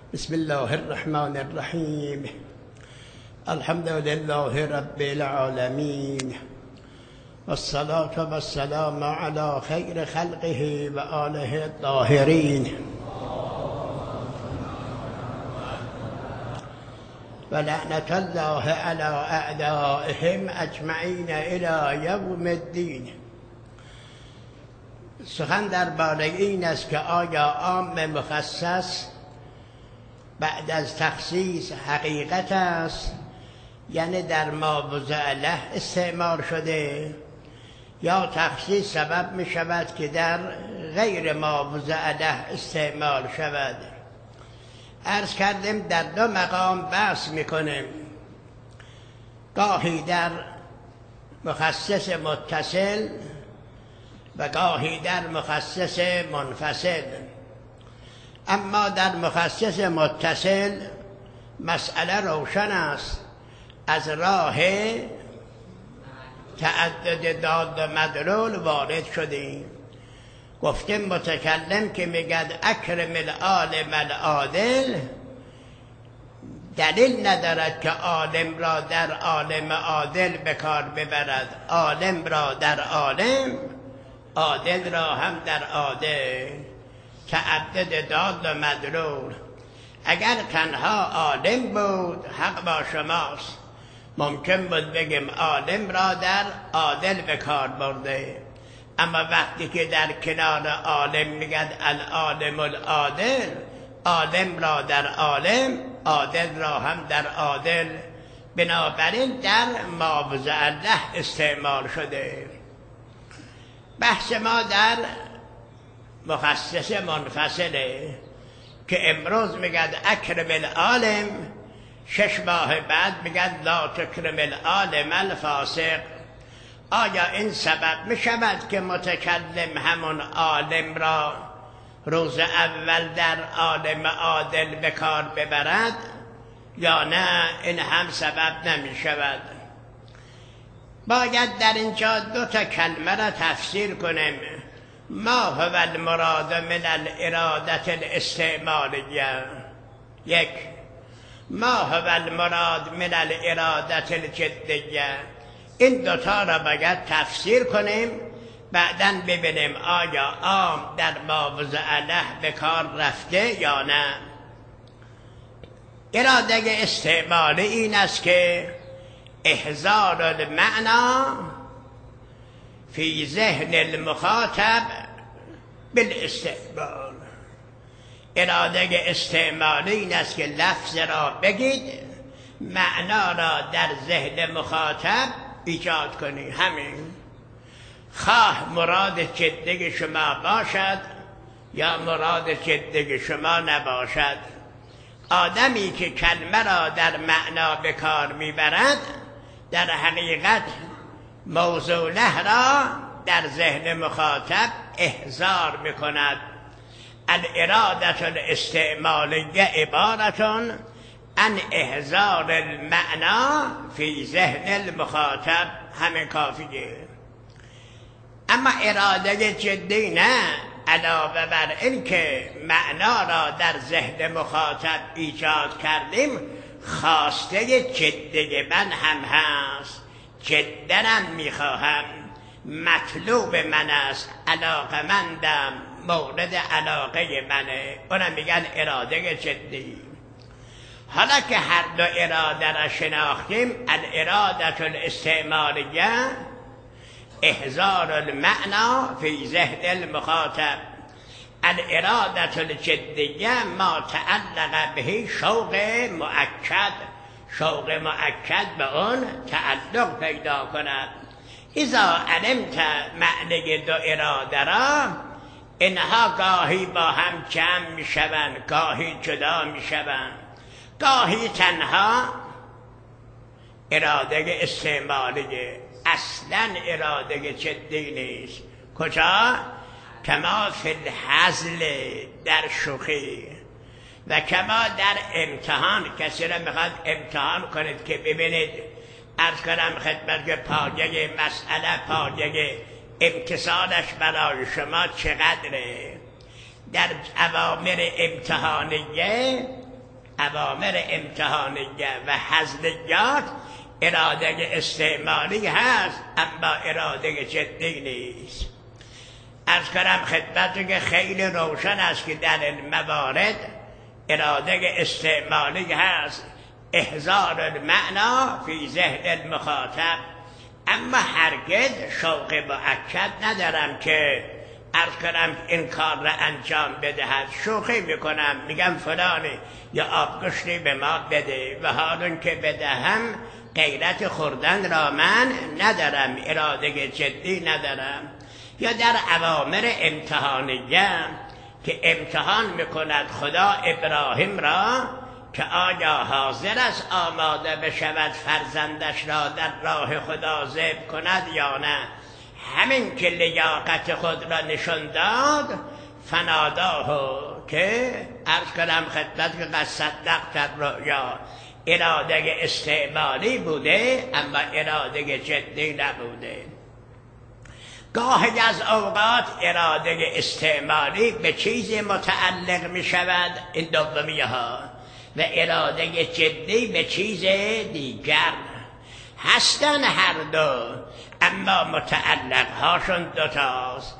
بسم الله الرحمن الرحیم. الحمد لله رب العالمین والصلاة والسلام على خیر خلقه و آله الطاهرین و لعنت الله علی اعدائهم اجمعین الی یوم الدین. سخن درباره این است که آیا عام مخصص بعد از تخصیص حقیقت است، یعنی در ما وضع له استعمال شده، یا تخصیص سبب می شود که در غیر ما وضع له استعمال شود. عرض کردیم در دو مقام بحث می کنیم، گاهی در مخصص متصل و گاهی در مخصص منفصل. اما در مخصص متصل مسئله روشن است، از راه تعدد داد و مدلول وارد شدیم. گفتیم متکلم که میگد اکرم العالم العادل، دلیل ندارد که عالم را در عالم عادل به کار ببرد، عالم را در عالم، عادل را هم در عادل. تعدد داد و مدلول. اگر تنها عالم بود حق با شماست، ممکن بود بگیم عالم را در عادل به کار برده. اما وقتی که در کنار عالم میگد العالم العادل، عالم را در عالم، عادل را هم در عادل، بنابراین در ماوضع له استعمال شده. بحث ما در مخصص منفصله که امروز میگد اکرم العالم، 6 ماه بعد میگد لا تکرم العالم الفاسق. آیا این سبب میشود که متکلم همون عالم را روز اول در عالم عادل به کار ببرد، یا نه این هم سبب نمیشود؟ باید در اینجا 2 کلمه را تفسیر کنیم. ما هو المراد من الارادة الاستعمالیه. 1. ما هو المراد من الارادة الجدیه. این 2 را باید تفسیر کنیم، بعداً ببینیم آیا عام در ماوضع له به کار رفته یا نه. اراده استعمالی این است که احضار المعنا فی ذهن المخاطب بالاستقبال. اراده استعمالی این است که لفظ را بگید، معنا را در ذهن مخاطب ایجاد کنی. همین. خواه مراد جدی شما باشد یا مراد جدی شما نباشد، آدمی که کلمه را در معنا به کار میبرد در حقیقت موضوع له را در ذهن مخاطب احضار میکند. الاراده الاستعمالیه عبارت عن احضار المعنا فی ذهن المخاطب. همه کافیه. اما اراده جدی نه. علاوه بر این که معنا را در ذهن مخاطب ایجاد کردیم، خواسته جدی من هم هست، جدنم میخواهم، مطلوب من است، علاقمندم، مورد علاقه منه، اونم میگن اراده جدی. حالا که هر 2 اراده را شناختیم، الاراده الاستعمالیه احضار المعنا فی ذهن المخاطب، الاراده الجدیه ما تعلق به شوق مؤکد، شوق مؤکد به اون تعلق پیدا کند. اذا علمت معنی 2 اراده را، اینها گاهی با هم جمع میشوند، گاهی جدا میشوند، گاهی تنها اراده استعمالیه، اصلا اراده جدی نیست. کجا؟ کما فی الهزل، در شوخی، و کما در امتحان. کسی را میخواد امتحان کنید که ببینید، عرض کنم خدمت که پایه مسئله، پایه امتصالش برای شما چقدره. در اوامر امتحانیه اوامر امتحانیه و هزلیات اراده استعمالی هست، اما اراده جدی نیست. عرض کنم خدمتتون که خیلی روشن است که در این موارد اراده استعمالی هست، احضار المعنا فی ذهن المخاطب، اما هرگز شوق مؤکد ندارم که عرض کنم این کار را انجام بدهد. شوخی میکنم، میگم فلانی یا آبگوشتی به ما بده و حالون که بدهم غیرت خوردن را من ندارم، اراده جدی ندارم. یا در اوامر امتحانیه که امتحان میکند خدا ابراهیم را که آیا حاضر است آماده بشود فرزندش را در راه خدا ذبح کند یا نه. همین که لیاقت خود را نشان داد، فناداه که عرض کنم خدمت که قد صدقت الرؤیا، اراده استعمالی بوده اما اراده جدی نبوده. گاهی از اوقات اراده استعمالی به چیزی متعلق می شود، این دومیه ها، و اراده جدی به چیز دیگر هستن هر دو، اما متعلق هاشون دوتاست.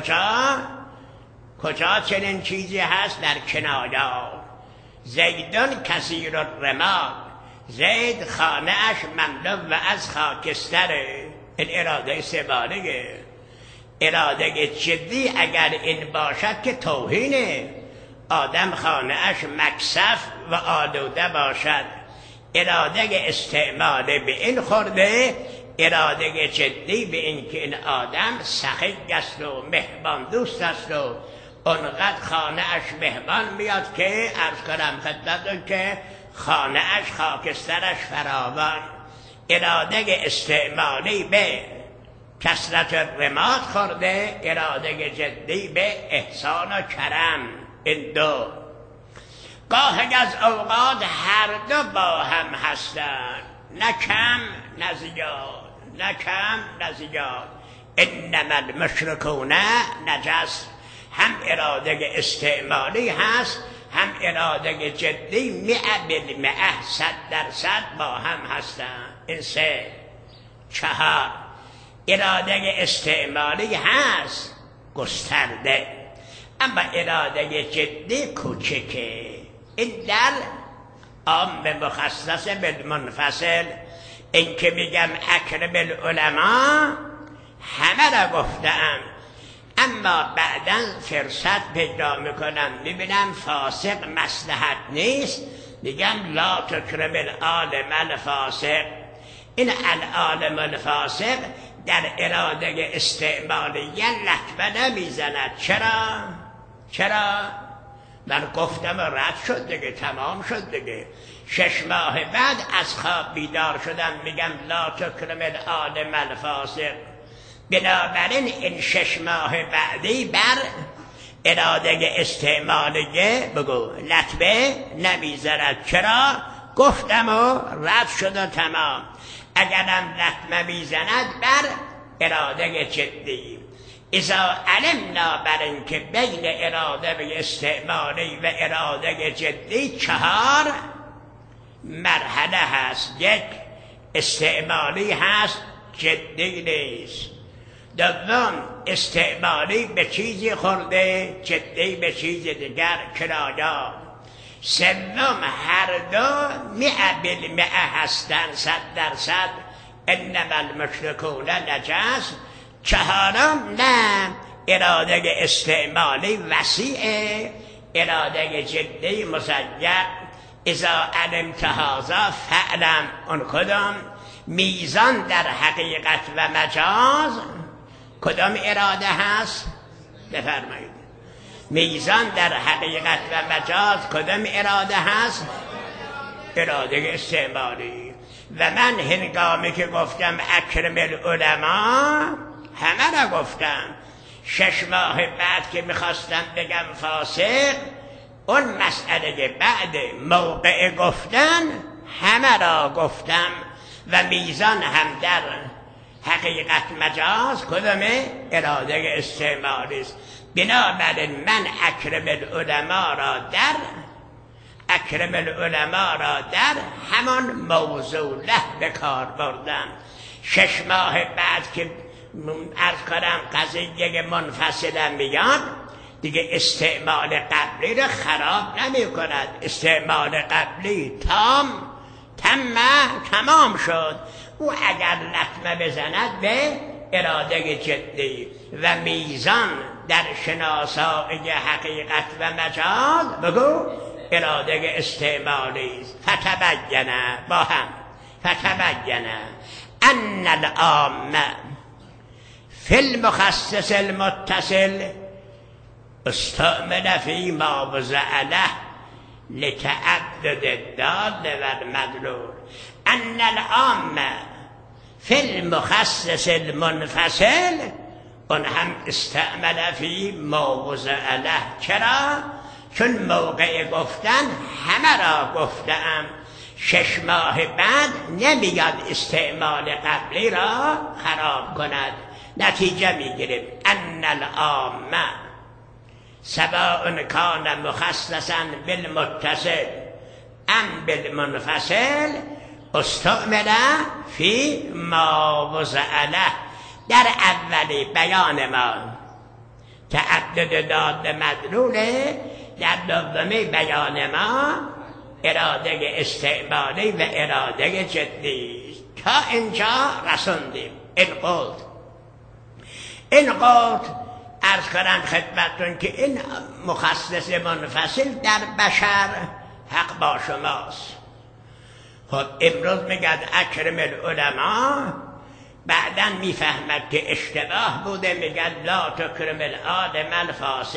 کجا چنین چیزی هست؟ در کنایا. زیدون کثیر الرمال، زید خانه اش مملو و از خاکستره. این اراده استعمالیه. اراده جدی اگر این باشد که توهینه، آدم خانه اش مکسف و آلوده باشد. اراده استعمالی به این خورده، اراده جدی به این که این آدم سخی است و مهمان دوست است و اونقدر خانه اش مهمان میاد که عرض کنم خدمتتون که خانه اش خاکسترش فراوان. اراده استعمالی به کثرت رماد خورده، اراده جدی به احسان و کرم. این دو گاهی از اوقات هر دو با هم هستند، نه کم نه زیاد، نه کم نه زیاد. انما المشرکون نجس، هم اراده استعمالی هست هم اراده جدی، 100% با هم هستند. این سه. 4 اراده استعمالی هست گسترده، اما اراده جدی کوچکه. این در عام مخصص بالمنفصل. این که میگم اکرم العلماء همه را گفتم، اما بعدا فرصت پیدا میکنم میبینم فاسق مصلحت نیست، میگم لا تکرم العالم الفاسق. این العالم الفاسق در اراده استعمالیه لطمه نمیزند. چرا؟ من گفتم رد شد دیگه، تمام شد دیگه. 6 ماه بعد از خواب بیدار شدم میگم لا تکرم العالم الفاسق. بنابراین این 6 ماه بعدی بر اراده استعمالیه بگو لطمه نمیزند. چرا؟ گفتم و رد شد و تمام. اگرم لطمه میزند بر اراده جدی. اذا علمنا بر این که بین اراده استعمالی و اراده جدی 4 مرحله هست. 1 استعمالی هست، جدی نیست. 2 استعمالی به چیزی خورده، جدی به چیز دیگر، کنایا. 3 هر دو 100% هستن، 100%. انما المشرکون نجس. 4 نه، اراده استعمالی وسیعه، اراده جدی مسجل. اذا علمت هذا فعلم. اون کدام میزان در حقیقت و مجاز کدام اراده هست؟ بفرمایید. میزان در حقیقت و مجاز کدام اراده هست؟ اراده استعمالی. و من هنگامی که گفتم اکرم العلماء همه را گفتم. 6 ماه بعد که میخواستم بگم فاسق، اون مسئله بعد موقع گفتن همه را گفتم و میزان هم در حقیقت مجاز کدامه؟ اراده استعمالی است. بنابراین من اکرم العلماء را در اکرم العلماء را در همان موضوع له به کار بردن. 6 ماه بعد که عرض کنم قضیه منفصل میاد دیگه استعمال قبلی را خراب نمی کند. استعمال قبلی تمام شد. او اگر لطمه بزند به اراده جدی و میزان در شناسایی حقیقت و مجاز بگو اراده استعمالی است. فتبینه با هم فتبینه ان العام فی المخصص المتصل استعمل فی ما وضع له لتعدد الدال و المدلول. ان العام فی المخصص المنفصل اون هم استعمل فی ما وضع له. چرا؟ چون موقع گفتن همه را گفتم. 6 ماه بعد نمیاد استعمال قبلی را خراب کند. نتیجه میگیریم ان العام سواء کان مخصصا بالمتصل ام بالمنفصل استعمل فی ما وضع له. در اولی بیان ما تعدد داد مدلوله، در دومی بیان ما اراده استعمالی و اراده جدی. تا اینجا رسوندیم. این قلت عرض کنم خدمتون که این مخصص منفصل در بشر حق با شماست. خب امروز میگد اکرم العلماء، بعداً میفهمد که اشتباه بوده، میگد لا تکرم العالم الفاسق.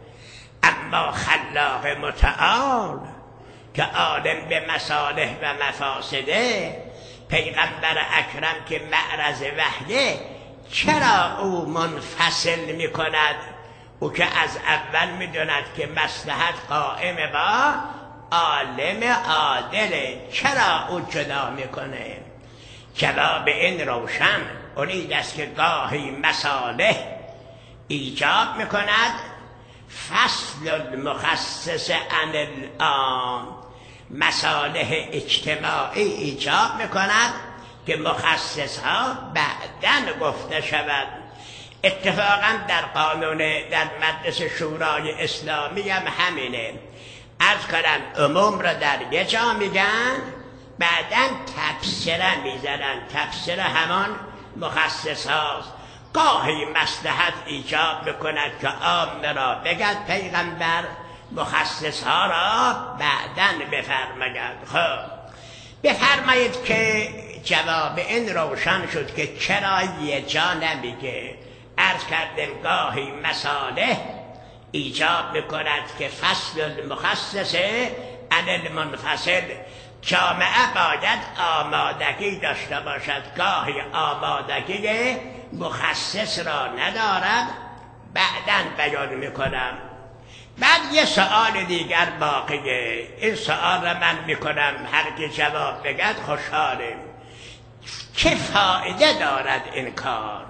اما خلاق متعال که عالم به مصالح و مفاسده، پیغمبر اکرم که معرض وحیه، چرا او منفصل میکند؟ او که از اول میدوند که مصلحت قائم با عالم عادله، چرا او جدا میکنه؟ جواب این روشن اونید است که گاهی مصالح ایجاب میکند فصل المخصص عن العام. مصالح اجتماعی ایجاب میکند که مخصص ها بعداً گفته شود. اتفاقاً در قانون در مجلس شورای اسلامی هم همینه. عرض کنم عموم را در یه جا میگن، بعداً تفسیره میزنن. تفسیره همان مخصص هاست. گاهی مصلحت ایجاب میکند که عام را بگد پیغمبر، مخصص ها را بعداً بفرماید. خب بفرمایید که جواب این روشن شد که چرا یه جا نمیگه. عرض کردیم گاهی مصالح ایجاب میکند که فصل المخصص عن المنفصل. جامعه باید آمادگی داشته باشد. گاهی آمادگی مخصص را ندارد، بعداً بیان میکنم. بعد یه سوال دیگر باقیه. این سوال را من میکنم، هر کی جواب بگد خوشحالیم. چه فایده دارد این کار؟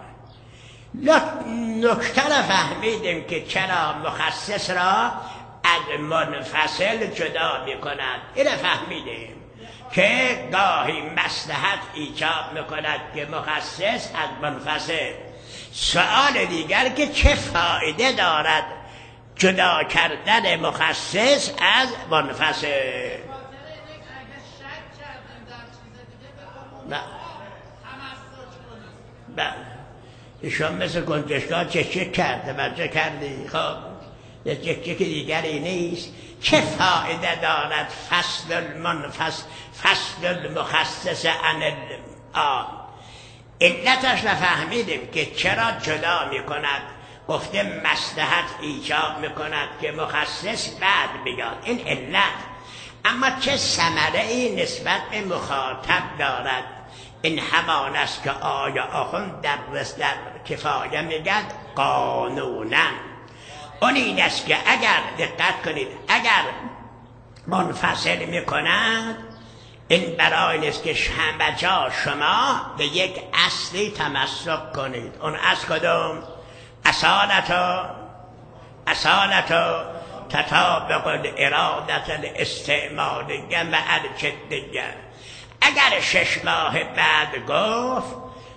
نکته را فهمیدیم که چرا مخصص را از منفصل جدا میکند. این را فهمیدیم که گاهی مصلحت ایجاب میکند که مخصص از منفصل. سوال دیگر که چه فایده دارد جدا کردن مخصص از منفصل؟ بله ایشان مثل گنجشگاه چک کرده، بچه کردی. خب چک دیگری نیست. چه فایده دارد فصل المخصص عن العام؟ علتش نفهمیدیم که چرا جدا میکند. گفته مصلحت ایجاب میکند که مخصص بعد بیاد، این علت. اما چه ثمره ای نسبت به مخاطب دارد؟ این همان است که آیا آخوند در کفایه میگد قانونا. اون این است که اگر دقت کنید، اگر منفصل میکند، این برای نیست که همه جا شما به یک اصلی تمسک کنید. اون اصل کدوم؟ اصالتو تطابق الارادت الاستعمالیه مع الجدیه. اگر 6 ماه بعد گفت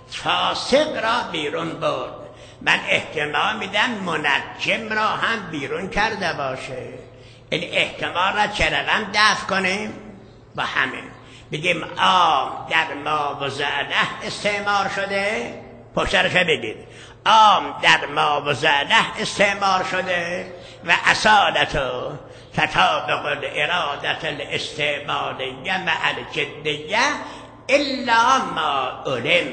فاسق را بیرون برد، من احتمال میدم منجم را هم بیرون کرده باشه. این احتمال را چرا دفع کنیم؟ با همین بگیم عام در ما و زعله استعمال شده، پشترش بگید عام در ما و زعله استعمال شده و اصالت تطابق الارادت الاستعمالیه مع الجدیه الا ما علم.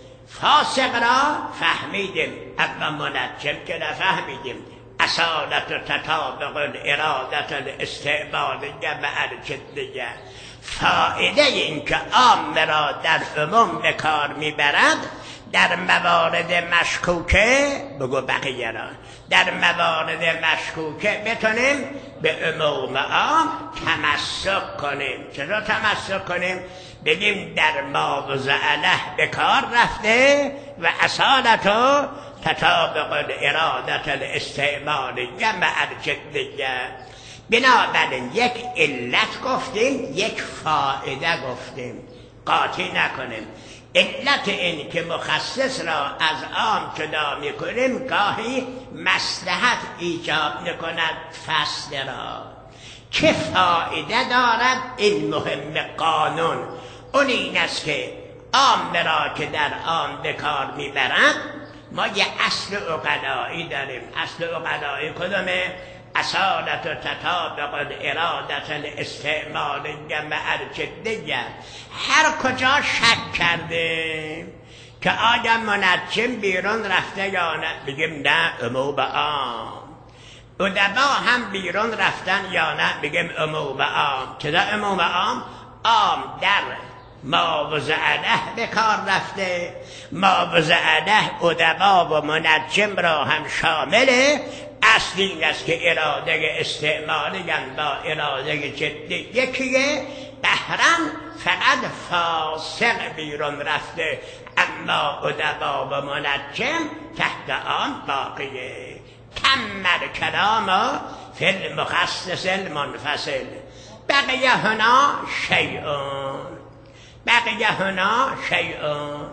فاسق را فهمیدیم اما منجم که نفهمیدیم. اصالت تطابق الارادت الاستعمالیه مع الجدیه. فائده این که عام را در عموم به کار میبرد در موارد مشکوکه، بگو بقیه را، در موارد مشکوکه بتونیم به عموم عام تمسک کنیم. چرا تمسک کنیم؟ بگیم در ما و زعله به کار رفته و اصالت و تطابق الارادت الاستعمالیه مع الجدیه. بنابراین یک علت گفتیم، یک فائده گفتیم، قاطی نکنیم. علت این که مخصص را از عام جدا میکنیم گاهی مصلحت ایجاب میکند فصل را. چه فایده دارد این مهم قانون؟ اون این است که عام را که در عام به کار میبرند ما یه اصل عقلایی داریم. اصل عقلایی کدومه؟ اصالت و تطابق الارادت الاستعمالیه مع الجدیه. هر کجا شک کرده که آیا منجم بیرون رفته یا نه، بگیم نه عموم عام. ادبا هم بیرون رفتن یا نه، بگیم عموم عام. چرا عموم عام؟ عام در ما و زعله به کار رفته، ما و زعله ادبا و منجم را هم شامله. اصل این است که اراده استعمالی با اراده جدی یکیه. بهرن فقط فاسق بیرون رفته اما ادبا و منجم تحت آن باقیه. تم کلام فی المخصص المنفصل بقیه هنا شیئون، بقیه هنا شیئون.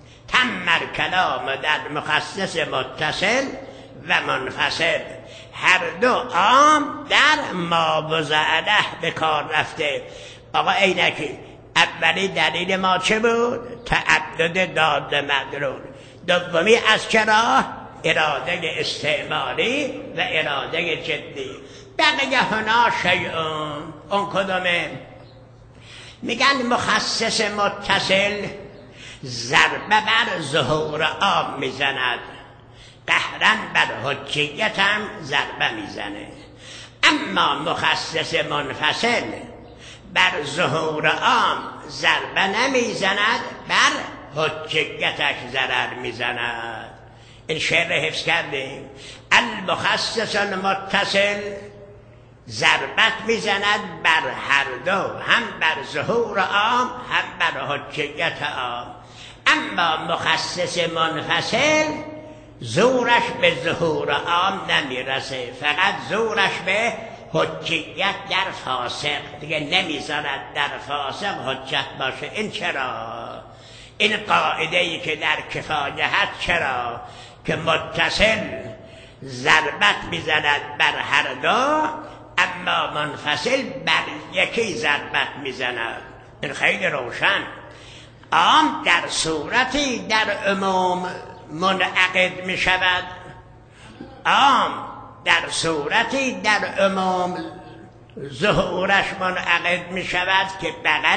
تم کلام در مخصص متصل و منفصل، هر دو عام در ما و زعله به کار رفته. آقا عینکی، اولی دلیل ما چه بود؟ تعدد داد مدلول. دومی از چرا؟ اراده استعمالی و اراده جدی. بقیه هنا شیئون. اون کدومه؟ میگن مخصص متصل ضربه بر ظهور عام میزند، قهرن بر حجیت هم ضربه میزنه. اما مخصص منفصل بر ظهور عام ضربه نمیزند، بر حجیتش ضرر میزند. این شعر حفظ کردیم. المخصص المتصل ضربت میزند بر هر دو، هم بر ظهور عام هم بر حجیت عام. اما مخصص منفصل زورش به ظهور عام نمیرسه، فقط زورش به حجیت در فاسق، دیگه نمیذارد در فاسق حجت باشه. این چرا؟ این قاعده ای که در کفایه هست چرا؟ که متصل ضربت میزند بر هر دو اما منفصل بر یکی ضربت میزند. این خیلی روشن. عام در صورتی در عموم منعقد می شود، عام در صورتی در عموم ظهورش منعقد می شود که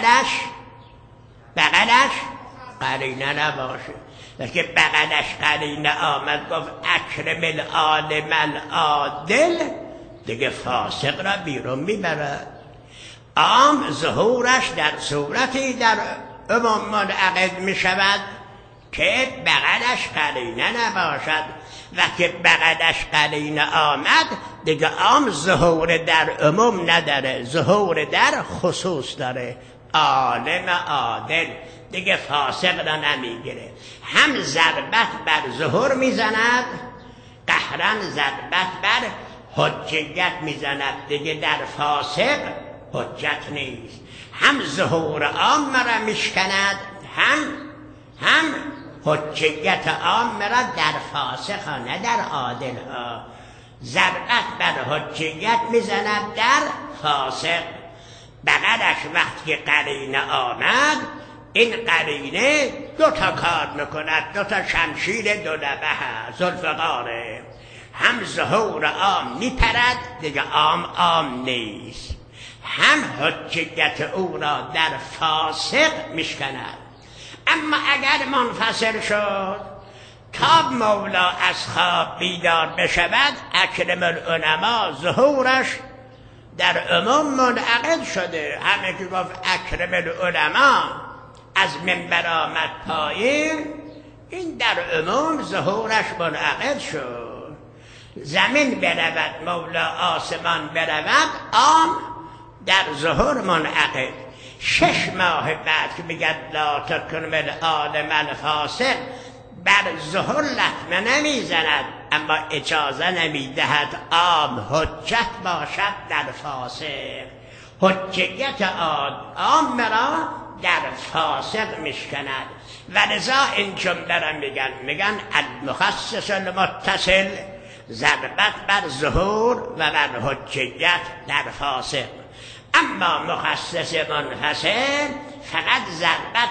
بغلش قرینه نباشه. که بغلش قرینه آمد گفت اکرم العالم العادل، دیگه فاسق را بیرون میبرد. عام ظهورش در صورتی در عموم منعقد می شود که بغلش قرینه نباشد، و که بغلش قرینه آمد دیگه عام ظهور در عموم نداره، ظهور در خصوص داره. عالم عادل دیگه فاسق را نمیگیره. هم ضربت بر ظهور میزند، قهرن ضربت بر حجیت میزند دیگه در فاسق حجت نیست. هم ظهور عام را میشکند، هم حجیت عام را در فاسق ها نه در عادل ها. ضربت بر حجیت میزند در فاسق. بغلش وقتی قرینه آمد، این قرینه دوتا کار میکند، دوتا شمشیر دو لبه هست، ذوالفقاره. هم ظهور عام میپرد دیگه عام نیست، هم حجیت او را در فاسق میشکند. اما اگر منفصل شد تا مولا از خواب بیدار بشود، اکرم العلماء ظهورش در عموم منعقد شده. همه که گفت اکرم العلماء از منبر آمد پایین، این در عموم ظهورش منعقد شد. زمین برود مولا آسمان برود، عام در ظهور منعقد. 6 ماه بعد که میگد لا تکرم العالم الفاسق، بر ظهور لطمه نمیزند، اما اجازه نمیدهد عام حجت باشد در فاسق. حجیت عام را در فاسق میشکند. و لذا این جمله را میگن المخصص المتصل ضربت بر ظهور و بر حجیت در فاسق. اما مخصص منفصل فقط ضربت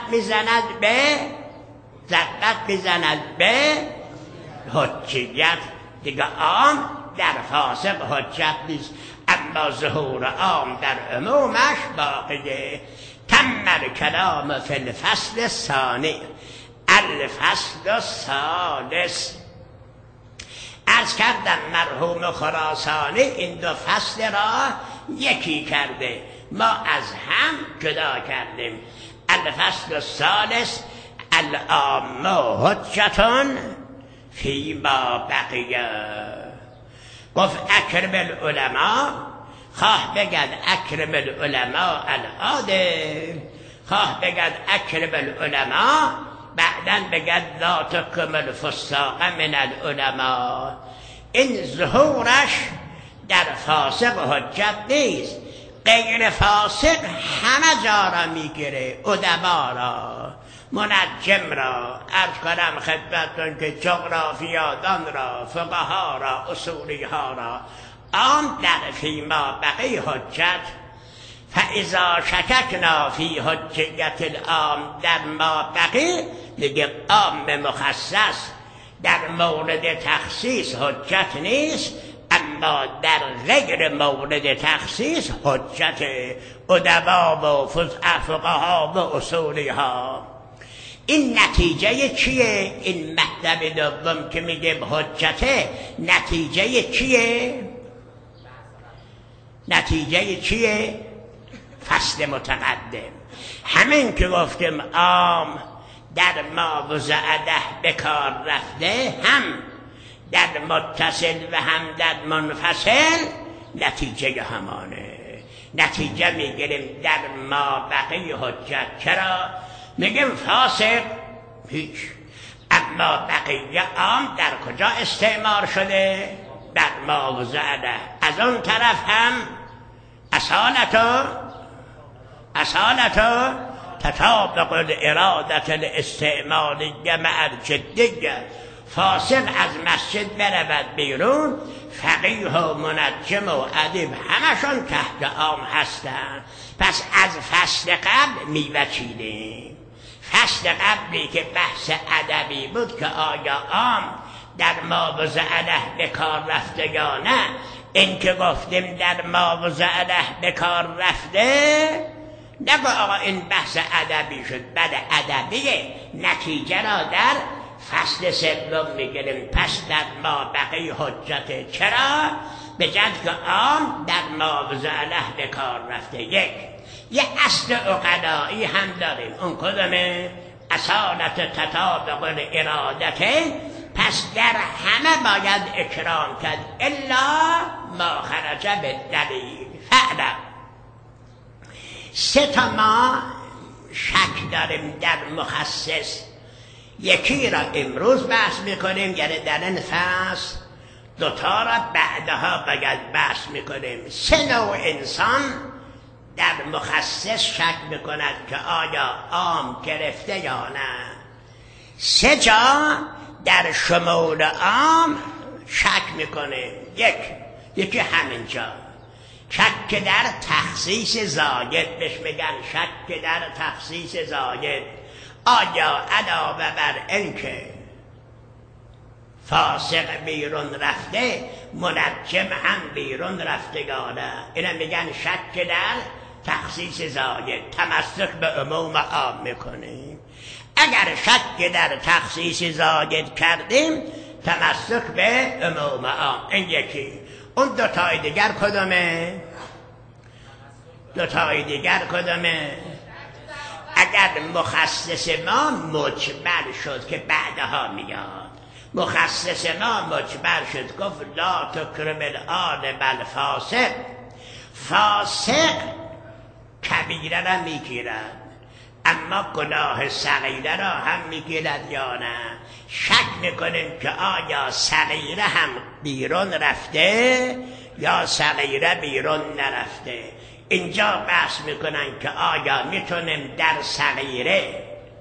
میزند به حجیت، دیگه عام در فاسق حجت نیست. اما ظهور عام در عمومش باقیه. تم الکلام فی الفصل الثانی. الفصل الثالث. عرض کردم مرحوم خراسانی این دو فصل را یکی کرده، ما از هم جدا کردیم. الفصل الثالث العامه حجتون فی ما بقیه. گفت اکرم العلماء، خواه بگد اکرم العلماء العادل، خواه بگد اکرم العلماء، بعدن بگد لا تکرم الفساق من العلماء. این ظهورش در فاسق حجت نیست. غیر فاسق همه جا را میگیره، ادبا را، منجم را، عرض کنم خدمتتون که جغرافیادان را، فقها را، اصولی ها را، عام در فیما بقی حجت. فاذا شککنا فی حجیت العام در ما بقی، دیگه عام مخصص در مورد تخصیص حجت نیست، اما در غیر مورد تخصیص حجت ادبا و فقها و اصولی ها. این نتیجه چیه؟ این مطلب دوم که میگه حجته، نتیجه چیه؟ فصل متقدم. همین که گفتیم عام در ما وضعده به کار رفته، هم در متصل و هم در منفصل نتیجه همانه. نتیجه میگیریم در ما بقی حجت. چرا؟ میگیم فاسق هیچ، اما بقیه عام در کجا استعمار شده؟ در ما وضعده. از اون طرف هم اصالتو تطابق الارادت الاستعمالیه مع الجدیه. فاسق از مسجد برود بیرون، فقیه و منجم و ادیب همشون تحت عام هستند. پس از فصل قبل میوچیدیم. فصل قبلی که بحث ادبی بود که آیا عام در ماوضعه به کار رفته یا نه، این که گفتیم در ماوضعه به کار رفته، نگو آقا این بحث ادبی شد، بله ادبیه. نتیجه را در فصل سوم میگیریم. پس در ما بقی حجت. چرا؟ به جد که عام در ماوضعه به کار رفته. یه اصل عقلایی هم داریم. اون کدومه؟ اصالت تطابق الارادته. پس در همه باید اکرام کرد الا ما خرج بالدلیل. فعلا 3 ما شک داریم در مخصص. یکی را امروز بحث میکنیم، یعنی در این فصل دوتا را بعدها باید بحث میکنیم. سه نوع انسان در مخصص شک میکند که آیا عام گرفته یا نه. سه جا در شمول عام شک میکنه. یکی همینجا شک در تخصیص زاید، بهش میگن شک در تخصیص زاید. آیا علاوه بر اینکه فاسق بیرون رفته منجم هم بیرون رفتگانه، اینا میگن شک در تخصیص زاید، تمسک به عموم عام میکنیم. اگر شک در تخصیص زاید کردیم تمسک به عموم عام. این یکی. اون دوتای دیگر کدومه؟ دوتای دیگر کدومه؟ اگر مخصص ما مجمل شد که بعدها میاد، مخصص ما مجمل شد، گفت لا تکرم العالم الفاسق، فاسق کبیره را میگیرد اما گناه صغیره را هم میگیرد یا نه. شک میکنیم که آیا صغیره هم بیرون رفته یا صغیره بیرون نرفته. اینجا بحث میکنن که آیا میتونیم در صغیره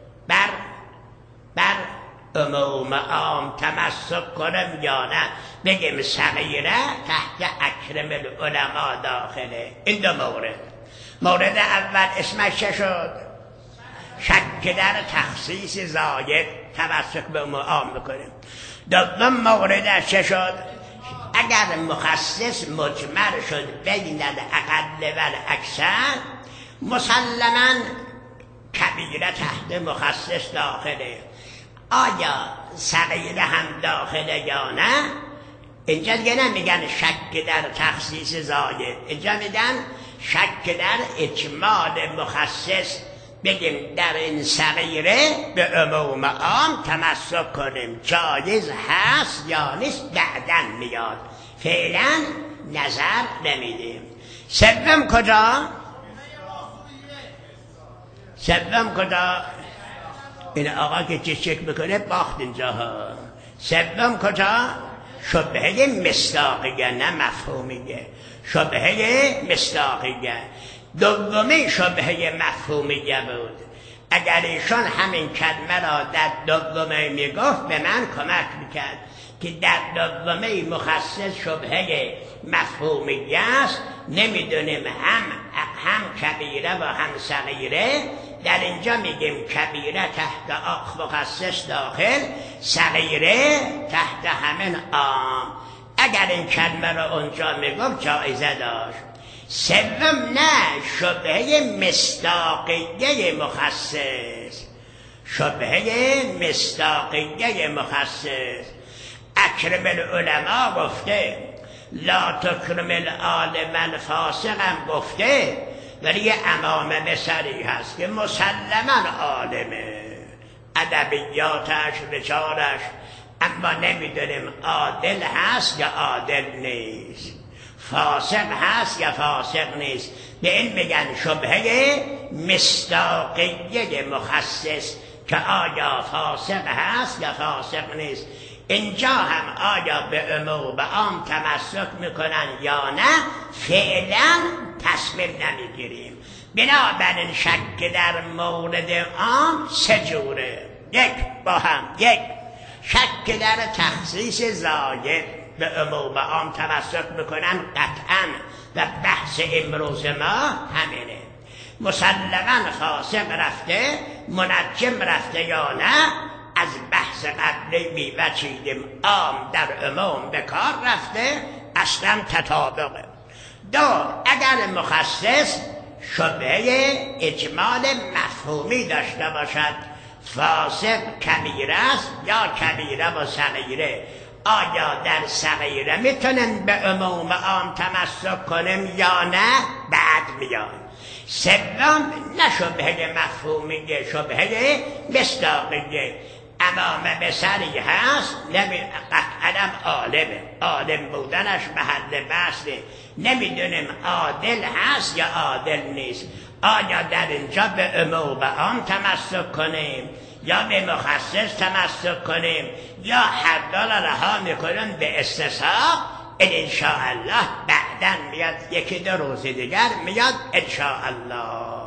بر عموم عام تمسک کنیم یا نه. بگیم صغیره تحت اکرم العلماء داخله. این دو مورد اول اسمش چه شد؟ شک در تخصیص زاید، تمسک به عموم عام میکنیم. دوم موردش چه شد؟ اگر مخصص مجمل شد بین الاقل و الاکثر، مسلما کبیره تحت مخصص داخله. آیا صغیره هم داخله یا نه؟ اینجا دیگه نمیگن شک در تخصیص زاید، اینجا میگن شک در اجمال مخصص. بگیم در این صغیره به عموم عام تمسک کنیم، جایز هست یا نیست بعدن میاد، فعلا نظر نمیدیم. سوم کجا؟ این آقا که چه شک میکنه باخت اینجا ها. سوم کجا؟ شبهه مصداقیه نه مفهومیه، شبهه مصداقیه. دومی شبهه مفهومیه بود. اگر ایشان همین کلمه را در دومه میگفت به من کمک میکرد که در دومه مخصص شبهه مفهومیه است. نمیدونیم هم کبیره و هم صغیره. در اینجا میگیم کبیره تحت مخصص داخل، صغیره تحت همین عام. اگر این کلمه را اونجا میگفت جایزه داشت. سوم نه، شبهه مصداقیه مخصص، شبهه مصداقیه مخصص. اکرم العلماء گفته، لا تکرم العالم الفاسق هم گفته، ولی یه امامه صریح هست که مسلما عالمه، ادبیاتش رجالش، اما نمیدونیم عادل هست یا عادل نیست، فاسق هست یا فاسق نیست. به این میگن شبهه مصداقیه مخصص که آیا فاسق هست یا فاسق نیست. اینجا هم آیا به عموم عام تمسک میکنن یا نه فعلا تصمیم نمیگیریم. بنابراین شک در مورد عام سه جوره. یک شک در تخصیص زاید، به عموم عام تمسک میکنن قطعا و بحث امروز ما همینه. مسلما فاسق رفته، منجم رفته یا نه، از بحث قبلی میوچیدیم عام در عموم به کار رفته، اصلا تطابقه. اگر مخصص شبهه اجمال مفهومی داشته باشد، فاسق کبیره است یا کبیره و صغیره، آیا در صغیره میتونن به عموم عام تمسک کنیم یا نه بعد میاد. سوم نه شبهه مفهومیه، شبهه مصداقیه. امام بصری هست، قطعا عالمه، عالم بودنش محل بحثه. نمیدونیم عادل هست یا عادل نیست. آیا در اینجا به عموم و عام تمسک کنیم یا به مخصص تمسک کنیم یا هر دو را رها میکنیم به استثناء؟ انشاءالله بعداً میاد یکی دو روز دیگر میاد انشاءالله.